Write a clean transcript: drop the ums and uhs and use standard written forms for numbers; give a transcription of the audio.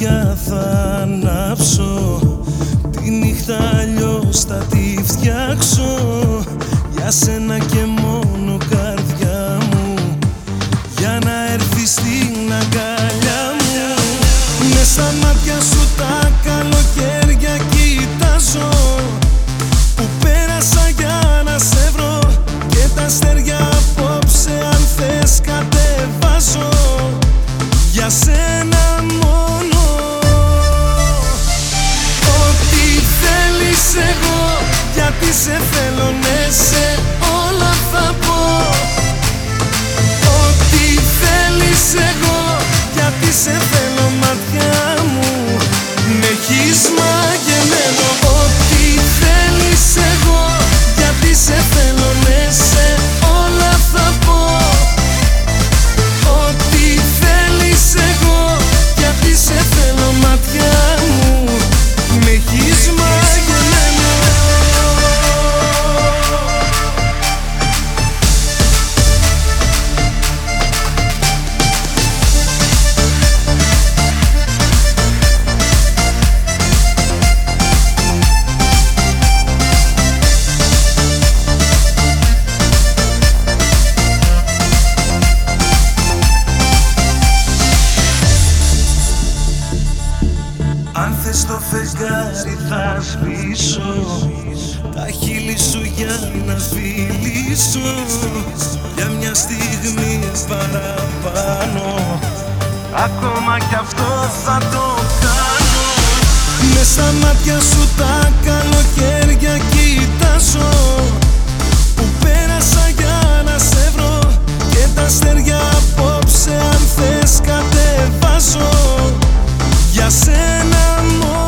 φωτιά θα ανάψω, τη νύχτα αλλιώς θα τη φτιάξω. Για σένα και μόνο καρδιά μου, για να έρθεις στην αγκαλιά μου. Μες στα μάτια σου τα καλοκαίρια κοιτάζω, που πέρασα για να σε βρω, και τα αστέρια απόψε αν θες κατεβάζω. Για σένα μόνο, ό,τι θέλεις εγώ, γιατί σε θέλω, ναι, σε όλα θα πω. Ό,τι θέλεις εγώ, γιατί σε θέλω, ματιά μου, με έχεις μαγεμένο. Ό,τι θέλεις εγώ, γιατί σε θέλω, ναι, σε όλα θα πω. Ό,τι θέλεις εγώ, γιατί σε θέλω, ματιά μου, με έχεις μαγεμένο. Αν θες το φεγγάρι θα σβήσω, τα χείλη σου για να φιλήσω, για μια στιγμή παραπάνω, ακόμα κι αυτό θα το κάνω. Μες στα μάτια σου τα καλοκαίρια κοιτάζω, που πέρασα για να σε βρω, και τα αστέρια απόψε αν θες κατεβάζω. Για σένα μόνο.